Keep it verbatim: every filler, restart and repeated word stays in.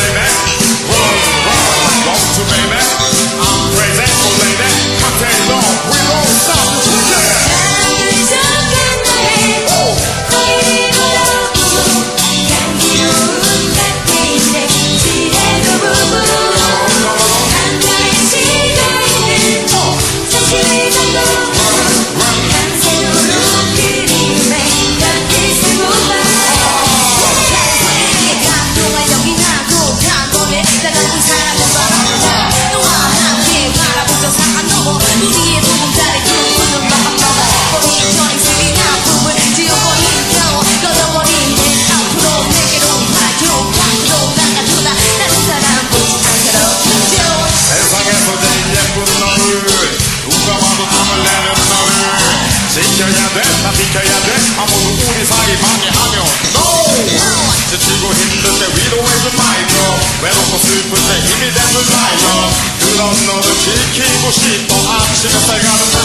baby. Run, run, want to baby. I'm crazy for lady. Cocktail on, we won't stop. Yeah. 지켜야 돼, 다 지켜야 돼. 아무도 우리 사이 방해하면 no. 지치고 힘들 때 위로해준 마이너, 외롭고 슬플 때 힘이 돼준 라이너. 그런 너를 지키고 싶어. 아침 햇살 가는